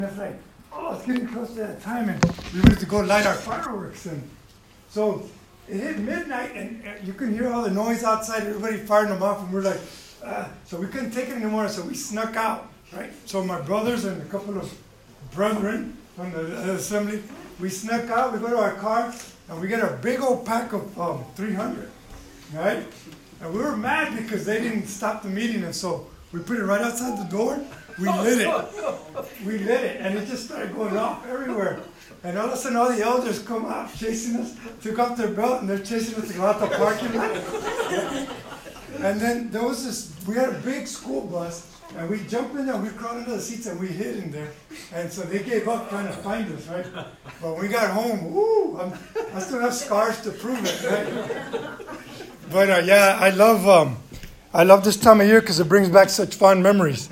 It's like, oh, it's getting close to that time, and we went to go light our fireworks. And so it hit midnight, and you can hear all the noise outside, everybody firing them off, and we're like, so we couldn't take it anymore, so we snuck out, right? So my brothers and a couple of brethren from the assembly, we snuck out, we go to our car, and we get a big old pack of 300, right? And we were mad because they didn't stop the meeting, and so we put it right outside the door. We lit it, and it just started going off everywhere. And all of a sudden, all the elders come out chasing us, took off their belt, and they're chasing us to go out the parking lot. And then there was this, we had a big school bus, and we jumped in there, we crawled into the seats, and we hid in there. And so they gave up trying to find us, right? But when we got home, woo, I still have scars to prove it, right? But yeah, I love this time of year because it brings back such fond memories.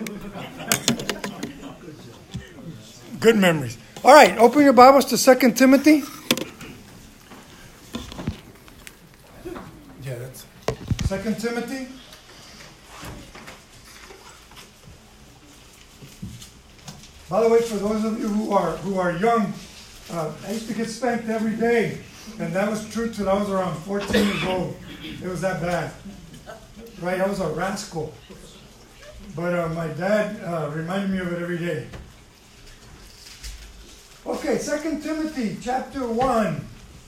Good memories. All right, open your Bibles to 2 Timothy. Yeah, that's 2 Timothy. By the way, for those of you who are young, I used to get spanked every day, and that was true till I was around 14 years old. It was that bad. Right, I was a rascal. But my dad reminded me of it every day. Okay, 2 Timothy chapter 1.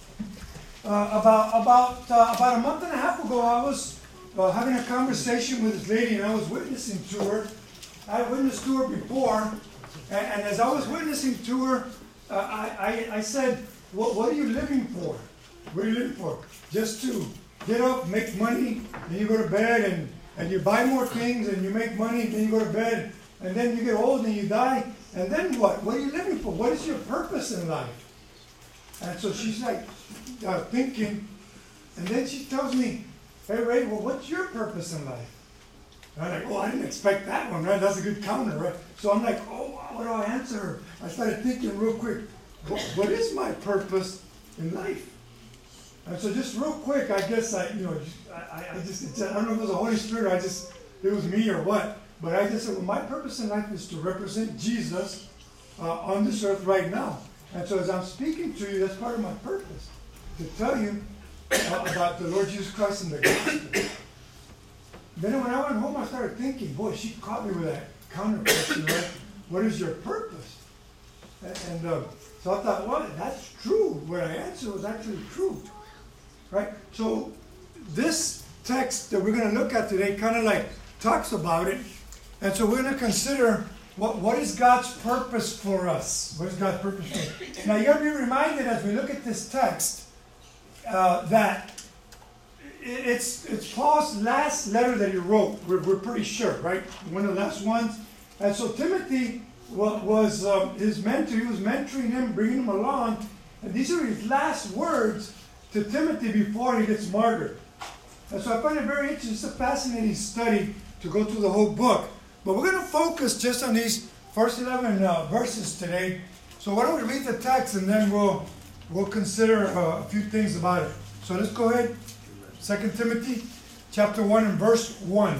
About a month and a half ago, I was having a conversation with this lady, and I was witnessing to her. I had witnessed to her before, and as I was witnessing to her, I said, what are you living for? What are you living for? Just to get up, make money, then you go to bed, and you buy more things, and you make money, then you go to bed, and then you get old and you die, and then what? What are you living for? What is your purpose in life? And so she's like thinking, and then she tells me, hey Ray, well, what's your purpose in life? And I'm like, oh, I didn't expect that one, right? That's a good counter, right? So I'm like, oh, what do I answer her? I started thinking real quick, what is my purpose in life? And so just real quick, I guess I don't know if it was the Holy Spirit, it was me or what, but I just said, well, my purpose in life is to represent Jesus on this earth right now. And so as I'm speaking to you, that's part of my purpose, to tell you about the Lord Jesus Christ and the gospel. Then when I went home, I started thinking, boy, she caught me with that counter question, right? What is your purpose? And so I thought, well, that's true. What I answered was actually true. Right? So this text that we're going to look at today kind of like talks about it. And so we're going to consider what is God's purpose for us? What is God's purpose for us? Now you got to be reminded as we look at this text that it's Paul's last letter that he wrote. We're pretty sure, right? One of the last ones. And so Timothy was his mentor. He was mentoring him, bringing him along. And these are his last words to Timothy before he gets martyred. And so I find it very interesting. It's a fascinating study to go through the whole book. But we're going to focus just on these first 11 verses today. So why don't we read the text and then we'll consider a few things about it. So let's go ahead. 2 Timothy chapter 1 and verse 1.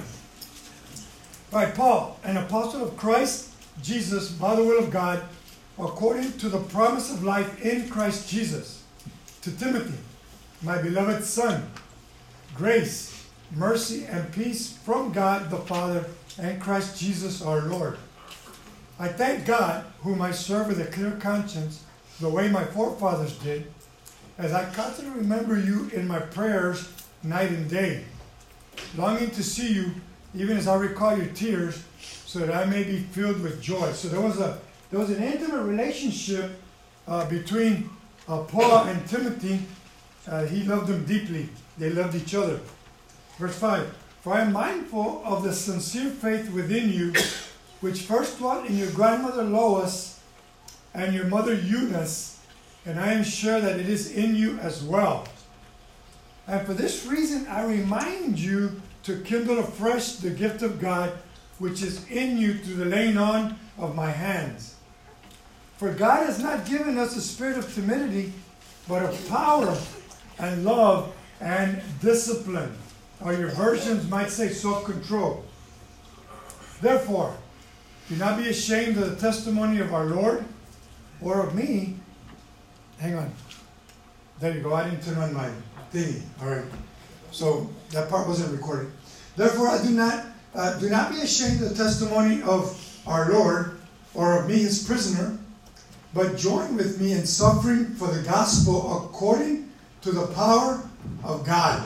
All right, Paul, an apostle of Christ Jesus by the will of God, according to the promise of life in Christ Jesus, to Timothy, my beloved son, grace, mercy, and peace from God the Father and Christ Jesus our Lord. I thank God, whom I serve with a clear conscience, the way my forefathers did, as I constantly remember you in my prayers night and day, longing to see you, even as I recall your tears, so that I may be filled with joy. So there was an intimate relationship between Paul and Timothy. He loved them deeply. They loved each other. Verse 5. For I am mindful of the sincere faith within you, which first dwelt in your grandmother Lois and your mother Eunice, and I am sure that it is in you as well. And for this reason I remind you to kindle afresh the gift of God, which is in you through the laying on of my hands. For God has not given us a spirit of timidity, but of power and love and discipline. Or your versions might say self-control. Therefore, Do not be ashamed of the testimony of our Lord or of me. Hang on. There you go. I didn't turn on my thingy. All right. So that part wasn't recorded. Therefore, I do not be ashamed of the testimony of our Lord or of me, his prisoner, but join with me in suffering for the gospel according to the power of God,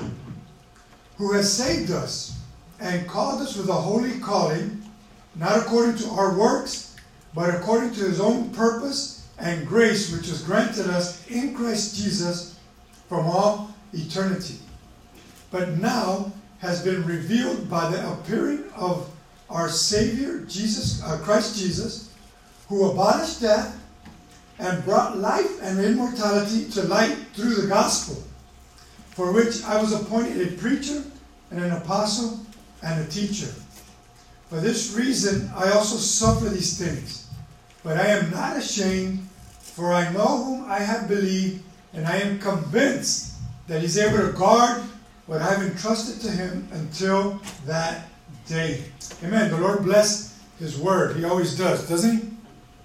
who has saved us and called us with a holy calling, not according to our works, but according to his own purpose and grace, which was granted us in Christ Jesus from all eternity, but now has been revealed by the appearing of our Savior, Christ Jesus, who abolished death and brought life and immortality to light through the gospel, for which I was appointed a preacher and an apostle and a teacher. For this reason I also suffer these things, but I am not ashamed, for I know whom I have believed, and I am convinced that he's able to guard what I have entrusted to him until that day. Amen. The Lord bless his word. He always does, doesn't he?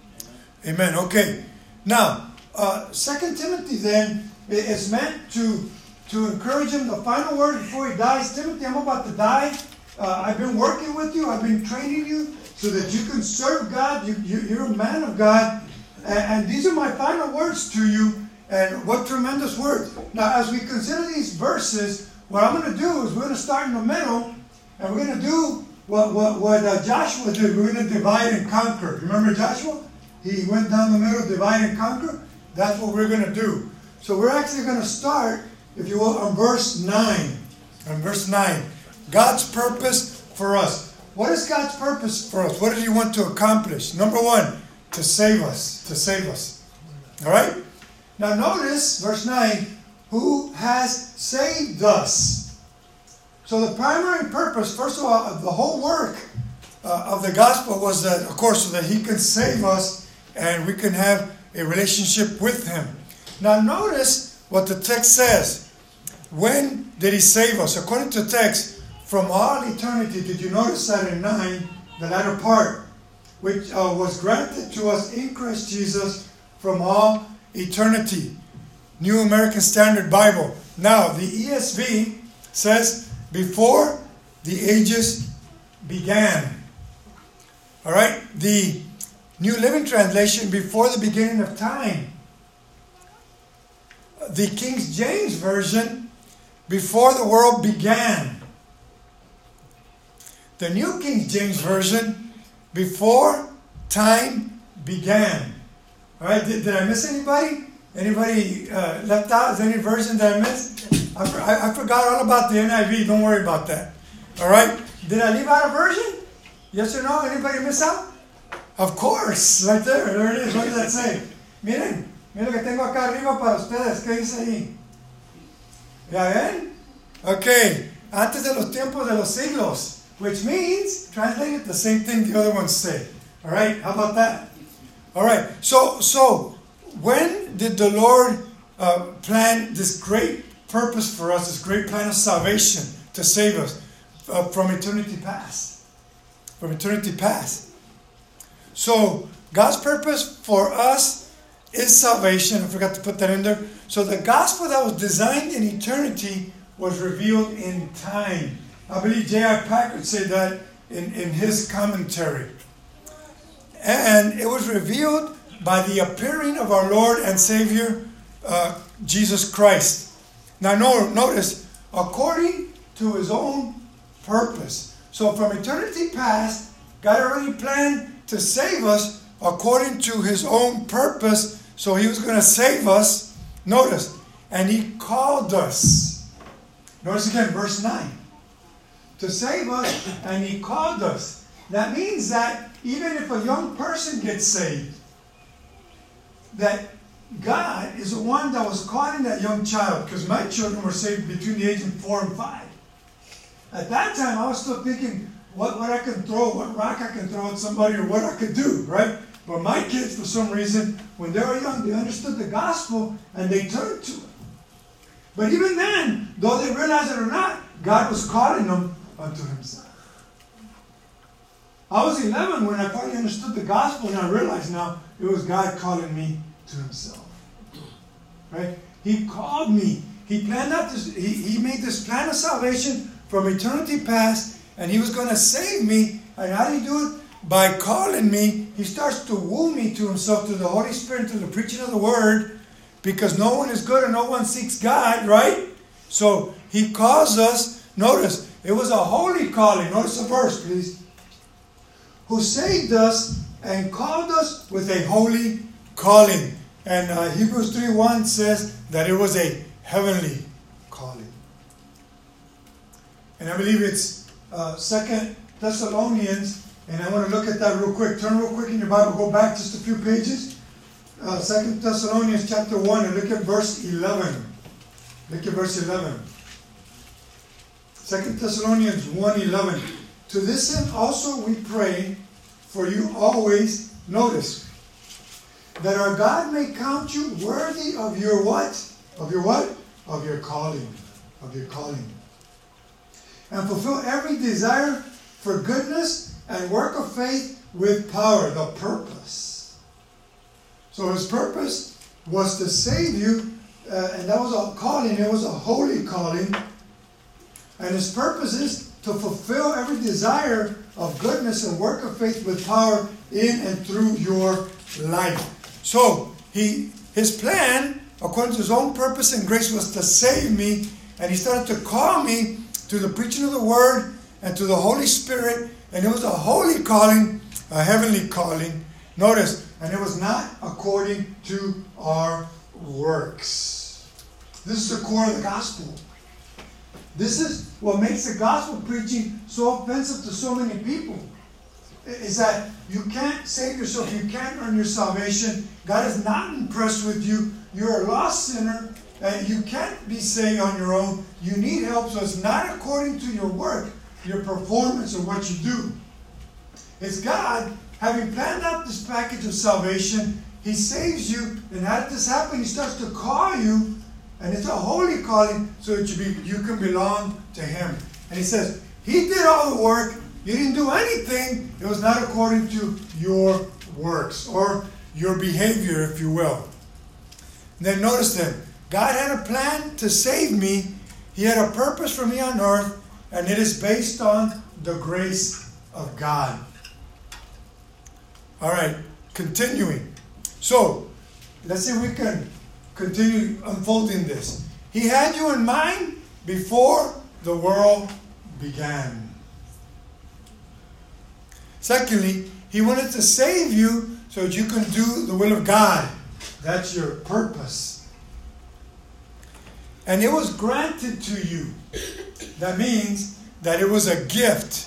Amen. Okay. Now, 2 Timothy then is meant to encourage him. The final word before he dies. Timothy, I'm about to die. I've been working with you. I've been training you so that you can serve God. You're a man of God. And these are my final words to you. And what tremendous words. Now, as we consider these verses, what I'm going to do is we're going to start in the middle, and we're going to do what Joshua did. We're going to divide and conquer. Remember Joshua? He went down the middle, divide and conquer. That's what we're going to do. So we're actually going to start, if you will, on verse 9. On verse 9. God's purpose for us. What is God's purpose for us? What does he want to accomplish? Number one, to save us. To save us. All right? Now notice, verse 9, who has saved us. So the primary purpose, first of all, the whole work of the gospel was that, of course, so that he can save us and we can have a relationship with him. Now notice what the text says. When did he save us? According to the text, from all eternity. Did you notice that in 9, the latter part, which was granted to us in Christ Jesus from all eternity. New American Standard Bible. Now, the ESV says, before the ages began. All right? The New Living Translation, before the beginning of time. The King James Version, before the world began. The New King James Version, before time began. All right, did I miss anybody? Anybody left out? Is there any version that I missed? I forgot all about the NIV. Don't worry about that. All right? Did I leave out a version? Yes or no? Anybody miss out? Of course. Right there. There it is. What does that say? Miren lo que tengo acá arriba para ustedes. ¿Qué dice ahí? ¿Ya ven? Okay. Antes de los tiempos de los siglos. Which means, translated, the same thing the other ones say. All right? How about that? All right. So when did the Lord plan this great purpose for us, this great plan of salvation to save us from eternity past? From eternity past. So God's purpose for us is salvation. I forgot to put that in there. So the gospel that was designed in eternity was revealed in time. I believe J.I. Packer said that in his commentary. And it was revealed by the appearing of our Lord and Savior, Jesus Christ. Now notice, according to his own purpose. So from eternity past, God already planned to save us according to his own purpose. So he was going to save us. Notice, and he called us. Notice again, verse 9. To save us, and he called us. That means that even if a young person gets saved, that God is the one that was calling that young child, because my children were saved between the ages of 4 and 5. At that time, I was still thinking what I can throw, what rock I can throw at somebody, or what I could do, right? But my kids, for some reason, when they were young, they understood the gospel and they turned to it. But even then, though they realized it or not, God was calling them unto himself. I was 11 when I finally understood the gospel, and I realized now it was God calling me to himself. Right? He called me. He planned out this, he made this plan of salvation from eternity past, and he was going to save me. And how did he do it? By calling me. He starts to woo me to himself through the Holy Spirit, through the preaching of the word, because no one is good and no one seeks God, right? So he calls us. Notice, it was a holy calling. Notice the verse, please. Who saved us and called us with a holy calling. And Hebrews 3:1 says that it was a heavenly calling. And I believe it's 2 Thessalonians, and I want to look at that real quick. Turn real quick in your Bible, go back just a few pages. 2 Thessalonians chapter 1, and look at verse 11. Look at verse 11. 2 Thessalonians 1:11. To this end also we pray for you always, notice, that our God may count you worthy of your what? Of your what? Of your calling. Of your calling. And fulfill every desire for goodness and work of faith with power. The purpose. So his purpose was to save you, and that was a calling. It was a holy calling. And his purpose is to fulfill every desire of goodness and work of faith with power in and through your life. So, his plan, according to his own purpose and grace, was to save me. And he started to call me to the preaching of the word and to the Holy Spirit. And it was a holy calling, a heavenly calling. Notice, and it was not according to our works. This is the core of the gospel. This is what makes the gospel preaching so offensive to so many people. Is that you can't save yourself. You can't earn your salvation. God is not impressed with you. You're a lost sinner. And you can't be saved on your own. You need help. So it's not according to your work, your performance, or what you do. It's God, having planned out this package of salvation, he saves you. And how did this happen? He starts to call you. And it's a holy calling so that you can belong to him. And he says, he did all the work. You didn't do anything. It was not according to your works or your behavior, if you will. And then notice then, God had a plan to save me. He had a purpose for me on earth, and it is based on the grace of God. All right, continuing. So, let's see if we can continue unfolding this. He had you in mind before the world began. Secondly, he wanted to save you so that you can do the will of God. That's your purpose. And it was granted to you. That means that it was a gift.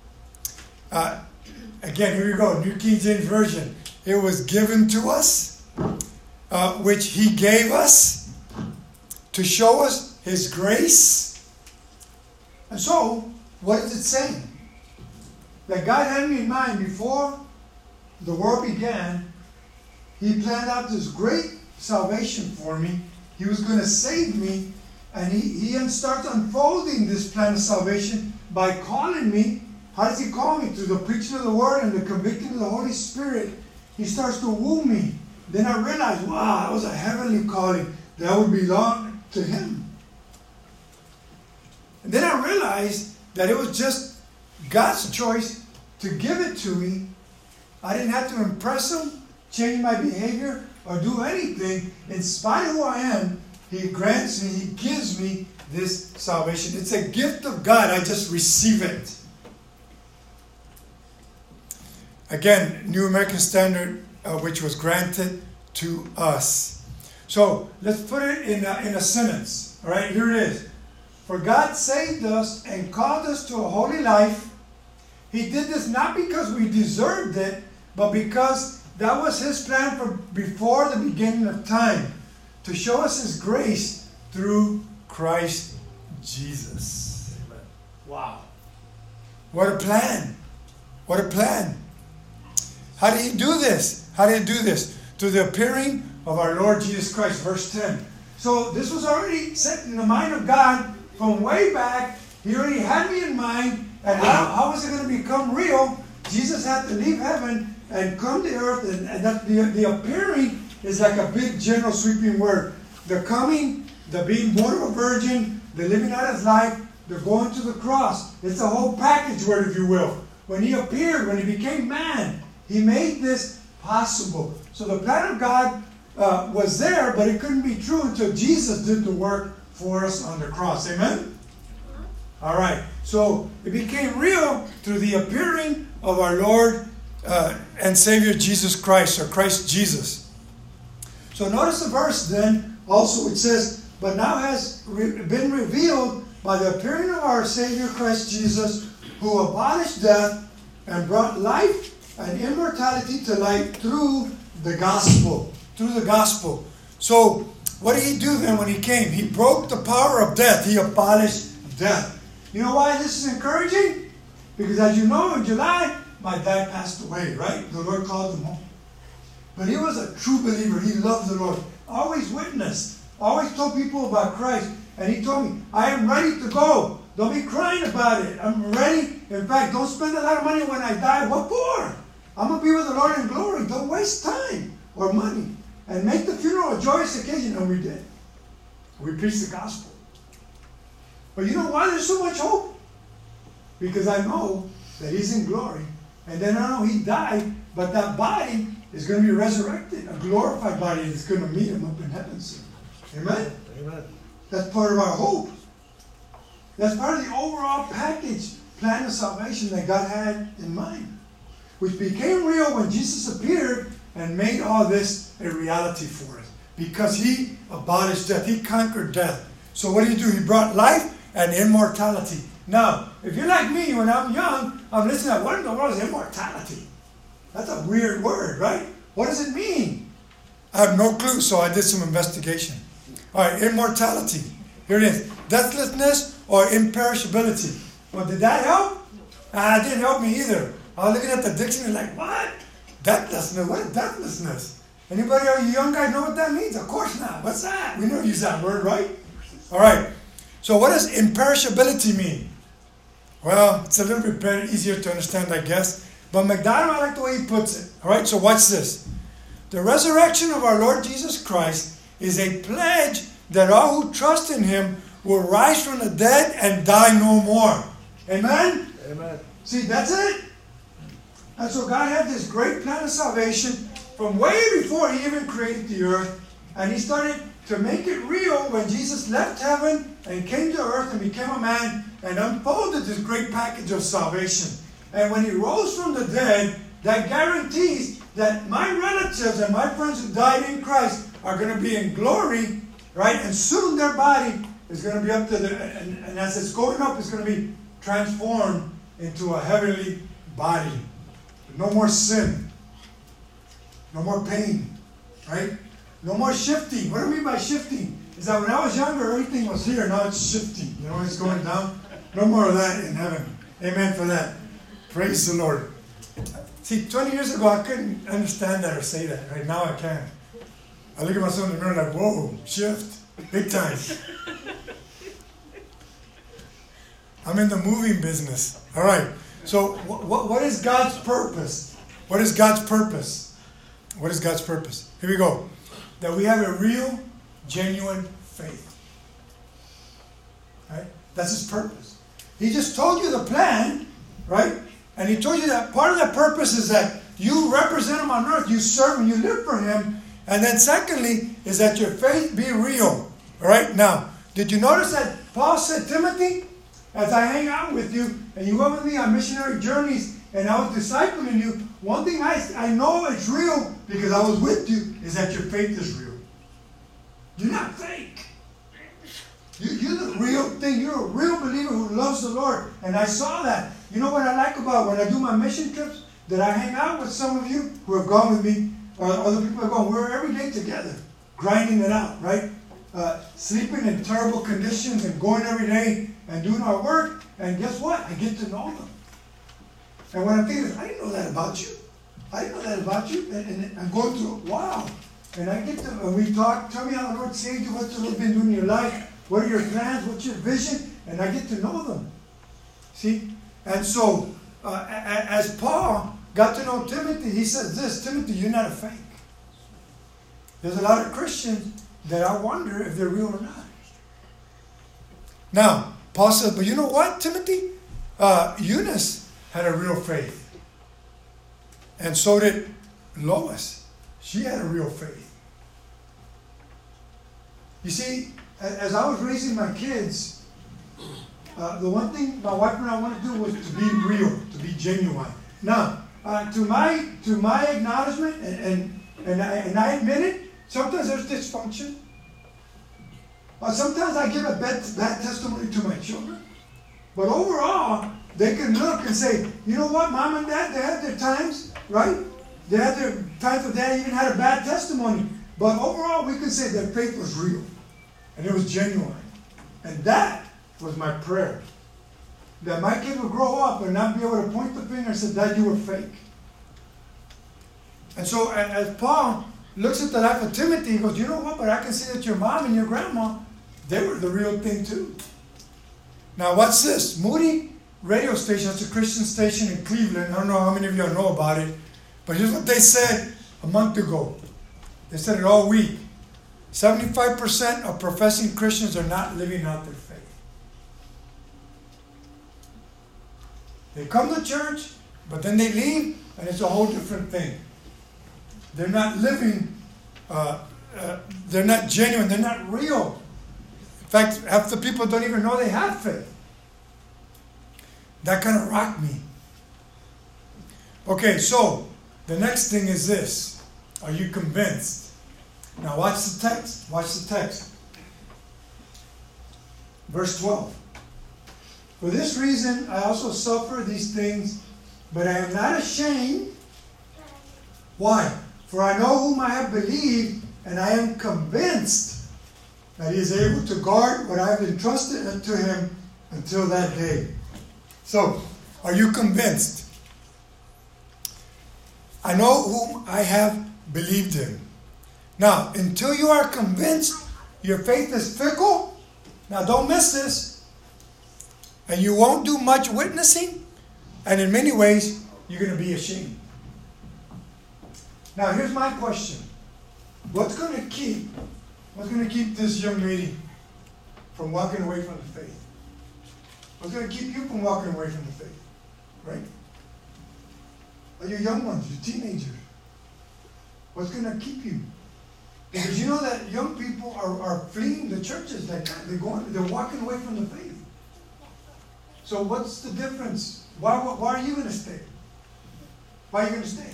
Again, here we go, New King James Version. It was given to us, which he gave us to show us his grace. And so, what is it saying? That God had me in mind before the world began. He planned out this great salvation for me. He was going to save me. And he starts unfolding this plan of salvation by calling me. How does he call me? Through the preaching of the word and the convicting of the Holy Spirit. He starts to woo me. Then I realized, wow, that was a heavenly calling. That would belong to him. And then I realized that it was just God's choice to give it to me. I didn't have to impress him, change my behavior, or do anything. In spite of who I am, he grants me, he gives me this salvation. It's a gift of God. I just receive it. Again, New American Standard, which was granted to us. So, let's put it in a sentence. All right, here it is. For God saved us and called us to a holy life. He did this not because we deserved it, but because that was his plan from before the beginning of time, to show us his grace through Christ Jesus. Amen. Wow. What a plan. What a plan. How did he do this? How did he do this? Through the appearing of our Lord Jesus Christ. Verse 10. So this was already set in the mind of God from way back. He already had me in mind. And how was it going to become real? Jesus had to leave heaven and come to earth, and that the appearing is like a big general sweeping word. The coming, the being born of a virgin, the living out his life, the going to the cross. It's a whole package word, if you will. When he appeared, when he became man, he made this possible. So the plan of God was there, but it couldn't be true until Jesus did the work for us on the cross. Amen? All right. So it became real through the appearing of our Lord and Savior Jesus Christ, or Christ Jesus. So notice the verse then. Also it says, but now has been revealed by the appearing of our Savior Christ Jesus, who abolished death and brought life and immortality to light through the gospel. Through the gospel. So what did he do then when he came? He broke the power of death. He abolished death. You know why this is encouraging? Because as you know, in July, my dad passed away, right? The Lord called him home. But he was a true believer. He loved the Lord. Always witnessed. Always told people about Christ. And he told me, I am ready to go. Don't be crying about it. I'm ready. In fact, don't spend a lot of money when I die. What for? I'm going to be with the Lord in glory. Don't waste time or money. And make the funeral a joyous occasion. And we did. We preached the gospel. But you know why there's so much hope? Because I know that he's in glory. And then I know he died, but that body is going to be resurrected. A glorified body is going to meet him up in heaven soon. Amen? Amen. That's part of our hope. That's part of the overall package, plan of salvation that God had in mind, which became real when Jesus appeared and made all this a reality for us. Because he abolished death. He conquered death. So what did he do? He brought life and immortality. Now, if you're like me, when I'm young, I'm listening to what in the world is immortality? That's a weird word, right? What does it mean? I have no clue, so I did some investigation. All right, immortality. Here it is. Deathlessness or imperishability. Well, did that help? It didn't help me either. I was looking at the dictionary like, what? Deathlessness? What is deathlessness? Anybody, are you young guys know what that means? Of course not. What's that? We never use that word, right? All right. So what does imperishability mean? Well, it's a little bit better, easier to understand, I guess. But MacDonald, I like the way he puts it. All right, so watch this. The resurrection of our Lord Jesus Christ is a pledge that all who trust in him will rise from the dead and die no more. Amen? Amen. See, that's it. And so God had this great plan of salvation from way before he even created the earth. And he started to make it real when Jesus left heaven and came to earth and became a man and unfolded this great package of salvation. And when he rose from the dead, that guarantees that my relatives and my friends who died in Christ are going to be in glory, right? And soon their body is going to be up to the, and as it's going up, it's going to be transformed into a heavenly body. No more sin. No more pain, right? No more shifting. What do I mean by shifting? Is that when I was younger, everything was here. Now it's shifting. You know, it's going down. No more of that in heaven. Amen for that. Praise the Lord. See, 20 years ago, I couldn't understand that or say that. Right now, I can. I look at myself in the mirror like, whoa, shift. Big time. I'm in the moving business. All right. So what is God's purpose? What is God's purpose? What is God's purpose? Here we go. That we have a real, genuine faith. Right? That's his purpose. He just told you the plan, right? And he told you that part of that purpose is that you represent him on earth, you serve him, you live for him. And then secondly, is that your faith be real. All right? Now, did you notice that Paul said, Timothy, as I hang out with you, and you went with me on missionary journeys, and I was discipling you, one thing I know it's real, because I was with you, is that your faith is real. You're not fake. You're the real thing. You're a real believer who loves the Lord. And I saw that. You know what I like about when I do my mission trips? That I hang out with some of you who have gone with me, or other people have gone. We're every day together, grinding it out, right? Sleeping in terrible conditions and going every day and doing our work. And guess what? I get to know them. And when I'm thinking, I didn't know that about you. I didn't know that about you. And I'm going through, wow. And I get to, and we talk, tell me how the Lord saved you, what the Lord been doing in your life, what are your plans, what's your vision, and I get to know them. See? And so, as Paul got to know Timothy, he says this, Timothy, you're not a fake. There's a lot of Christians that I wonder if they're real or not. Now, Paul says, but you know what, Timothy? Eunice had a real faith. And so did Lois. She had a real faith. You see, as I was raising my kids, the one thing my wife and I wanted to do was to be real, to be genuine. Now, to my acknowledgement, and I admit it, sometimes there's dysfunction. Sometimes I give a bad testimony to my children. But overall, they can look and say, you know what, Mom and Dad, they had their times, right? They had their times where Dad even had a bad testimony. But overall, we can say their faith was real. And it was genuine. And that was my prayer. That my kid would grow up and not be able to point the finger and say, Dad, you were fake. And so as Paul looks at the life of Timothy, he goes, you know what, but I can see that your mom and your grandma, they were the real thing too. Now what's this? Moody radio station, it's a Christian station in Cleveland. I don't know how many of you know about it. But here's what they said a month ago. They said it all week. 75% of professing Christians are not living out their faith. They come to church, but then they leave, and it's a whole different thing. They're not living, they're not genuine, they're not real. In fact, half the people don't even know they have faith. That kind of rocked me. Okay, so the next thing is this. Are you convinced? Now watch the text. Watch the text. Verse 12. For this reason I also suffer these things, but I am not ashamed. Why? For I know whom I have believed, and I am convinced that he is able to guard what I have entrusted unto him until that day. So, are you convinced? I know whom I have believed in. Now, until you are convinced your faith is fickle, now don't miss this, and you won't do much witnessing, and in many ways, you're going to be ashamed. Now, here's my question. What's going to keep this young lady from walking away from the faith? What's going to keep you from walking away from the faith? Right? Are you young ones, you teenagers? What's going to keep you? Because you know that young people are fleeing the churches. They're walking away from the faith. So what's the difference? Why are you going to stay? Why are you going to stay?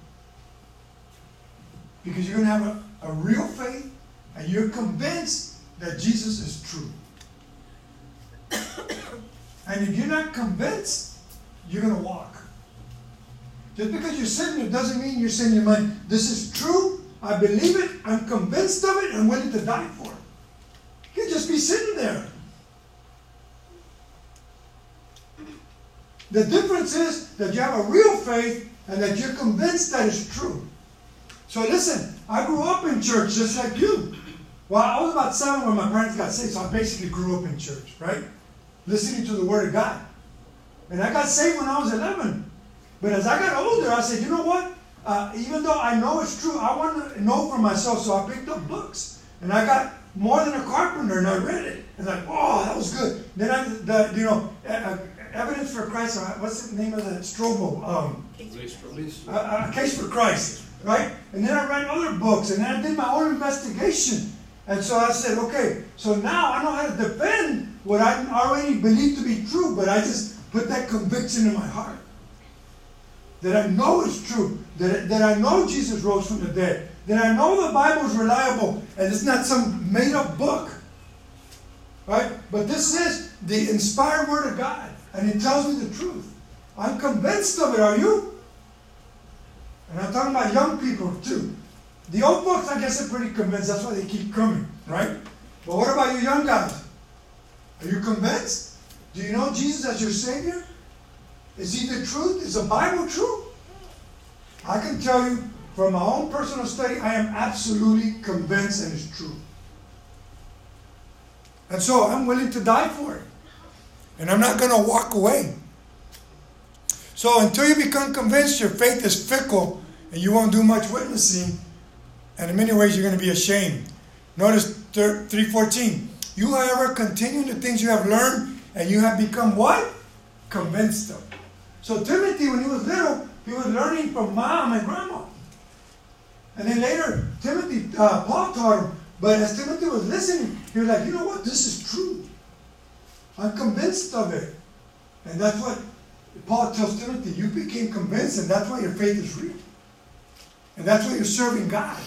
Because you're going to have a real faith and you're convinced that Jesus is true. And if you're not convinced, you're going to walk. Just because you're sitting there doesn't mean you're saying in your mind, this is true, I believe it, I'm convinced of it, I'm willing to die for it. You can just be sitting there. The difference is that you have a real faith and that you're convinced that it's true. So listen, I grew up in church just like you. Well, I was about 7 when my parents got saved, so I basically grew up in church, right? Listening to the Word of God. And I got saved when I was 11. But as I got older, I said, you know what? Even though I know it's true, I want to know for myself. So I picked up books. And I got More Than a Carpenter, and I read it. And like, oh, that was good. Then Evidence for Christ, what's the name of that? Strobel. Case for Christ, right? And then I read other books, and then I did my own investigation. And so I said, okay, so now I know how to defend what I already believe to be true, but I just put that conviction in my heart. That I know it's true. That I know Jesus rose from the dead. That I know the Bible is reliable, and it's not some made-up book. Right? But this is the inspired Word of God, and it tells me the truth. I'm convinced of it, are you? And I'm talking about young people too. The old folks, I guess, are pretty convinced. That's why they keep coming, right? But what about you young guys? Are you convinced? Do you know Jesus as your Savior? Is He the truth? Is the Bible true? I can tell you from my own personal study, I am absolutely convinced and it's true. And so I'm willing to die for it. And I'm not going to walk away. So until you become convinced, your faith is fickle and you won't do much witnessing. And in many ways, you're going to be ashamed. Notice 3:14. You, however, continue in the things you have learned and you have become what? Convinced of. So Timothy, when he was little, he was learning from mom and grandma. And then later, Paul taught him. But as Timothy was listening, he was like, you know what? This is true. I'm convinced of it. And that's what Paul tells Timothy. You became convinced, and that's why your faith is real. And that's why you're serving God.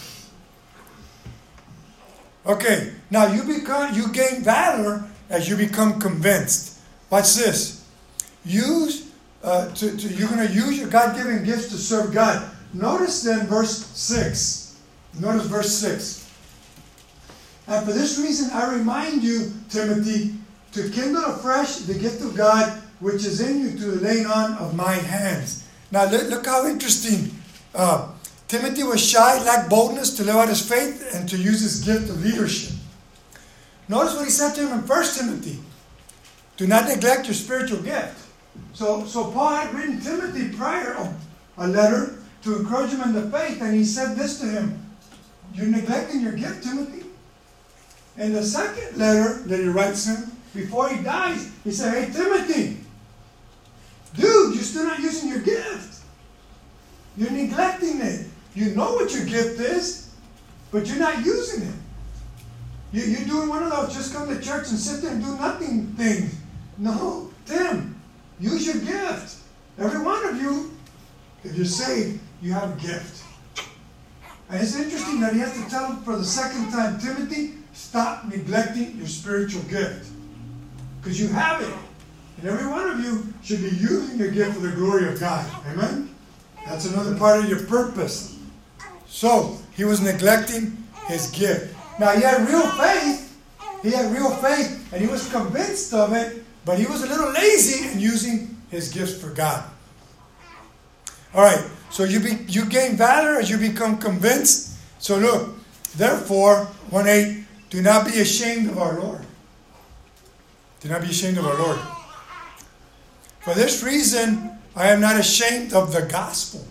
Okay, now you gain valor as you become convinced. Watch this. You're going to use your God-given gifts to serve God. Notice then verse 6. Notice verse 6. And for this reason I remind you, Timothy, to kindle afresh the gift of God which is in you to the laying on of my hands. Now look how interesting. Timothy was shy, lacked boldness to live out his faith and to use his gift of leadership. Notice what he said to him in 1 Timothy. Do not neglect your spiritual gift. So Paul had written Timothy prior a letter to encourage him in the faith, and he said this to him. You're neglecting your gift, Timothy. In the second letter that he writes him, before he dies, he said, hey, Timothy, dude, you're still not using your gift. You're neglecting it. You know what your gift is, but you're not using it. You're doing one of those just come to church and sit there and do nothing things. No, Tim, use your gift. Every one of you, if you're saved, you have a gift. And it's interesting that he has to tell him for the second time, Timothy, stop neglecting your spiritual gift. Because you have it. And every one of you should be using your gift for the glory of God. Amen? That's another part of your purpose. So, he was neglecting his gift. Now, he had real faith. He had real faith, and he was convinced of it, but he was a little lazy in using his gifts for God. All right, so you gain valor as you become convinced. So look, therefore, 1:8, do not be ashamed of our Lord. Do not be ashamed of our Lord. For this reason, I am not ashamed of the gospel.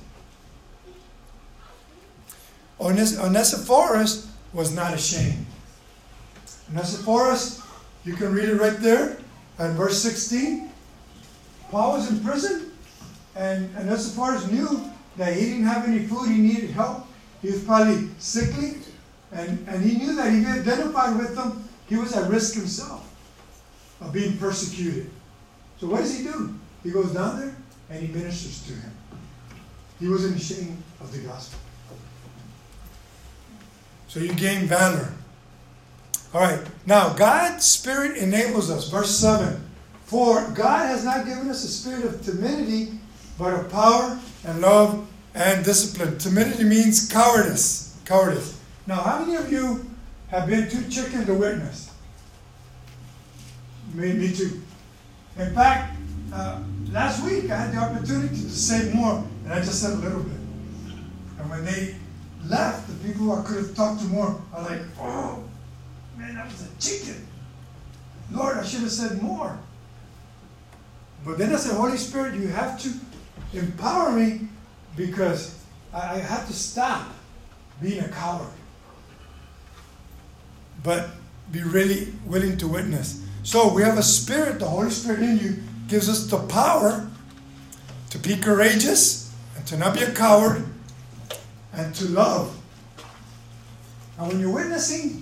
Onesiphorus was not ashamed. Onesiphorus, you can read it right there in verse 16. Paul was in prison, and Onesiphorus knew that he didn't have any food, he needed help. He was probably sickly, and he knew that if he identified with them, he was at risk himself of being persecuted. So what does he do? He goes down there and he ministers to him. He wasn't ashamed of the gospel. So you gain valor. All right. Now, God's Spirit enables us. Verse 7. For God has not given us a spirit of timidity, but of power and love and discipline. Timidity means cowardice. Cowardice. Now, how many of you have been too chicken to witness? Me too. In fact, last week I had the opportunity to say more, and I just said a little bit. And when they left, the people who I could have talked to more are like, oh, man, that was a chicken. Lord, I should have said more. But then I said, Holy Spirit, you have to empower me because I have to stop being a coward. But be really willing to witness. So we have a spirit, the Holy Spirit in you gives us the power to be courageous and to not be a coward and to love. And when you're witnessing,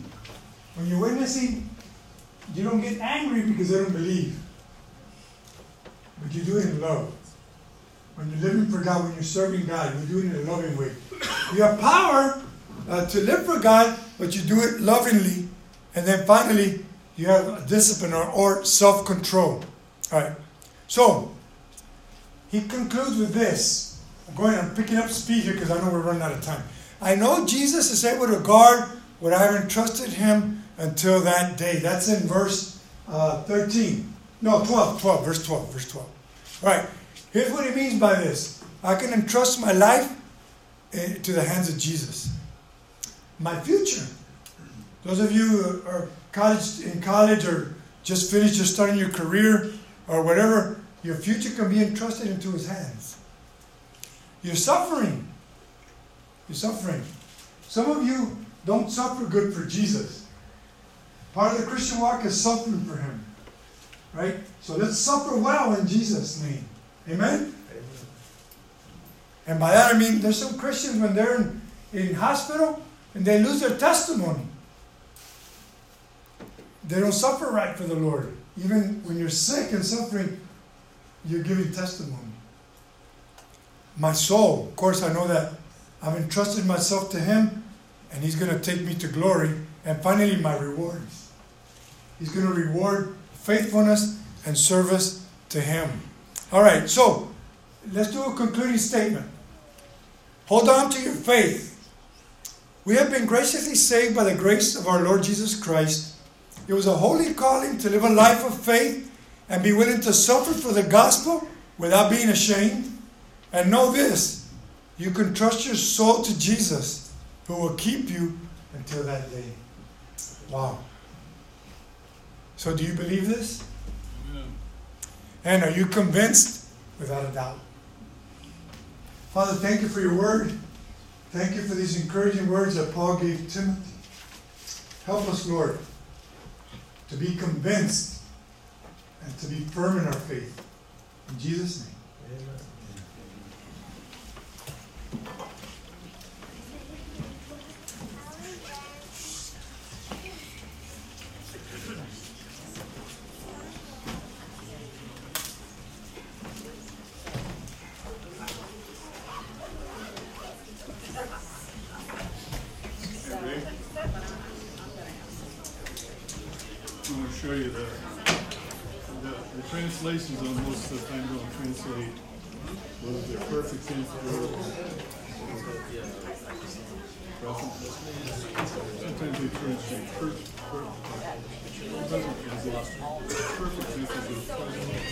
you don't get angry because they don't believe. But you do it in love. When you're living for God, when you're serving God, you do it in a loving way. You have power to live for God, but you do it lovingly. And then finally, you have discipline or self-control. All right. So, he concludes with this. I'm picking up speed here because I know we're running out of time. I know Jesus is able to guard what I have entrusted him until that day. That's in verse 13. No, 12, verse 12. All right. Here's what he means by this. I can entrust my life to the hands of Jesus. My future. Those of you who are in college or just finished just starting your career or whatever, Your future can be entrusted into His hands. You're suffering. You're suffering. Some of you don't suffer good for Jesus. Part of the Christian walk is suffering for Him. Right? So let's suffer well in Jesus' name. Amen? And by that I mean there's some Christians when they're in hospital and they lose their testimony. They don't suffer right for the Lord. Even when you're sick and suffering, you're giving testimony. My soul, of course I know that I've entrusted myself to Him and He's going to take me to glory. And finally my rewards. He's going to reward faithfulness and service to Him. All right, so let's do a concluding statement. Hold on to your faith. We have been graciously saved by the grace of our Lord Jesus Christ. It was a holy calling to live a life of faith and be willing to suffer for the gospel without being ashamed. And know this, you can trust your soul to Jesus, who will keep you until that day. Wow. So do you believe this? Amen. And are you convinced? Without a doubt. Father, thank you for your word. Thank you for these encouraging words that Paul gave Timothy. Help us, Lord, to be convinced and to be firm in our faith. In Jesus' name. Amen. Show you the translations on most of the time don't translate the perfect tense verb. Sometimes they translate perfect tense as a present.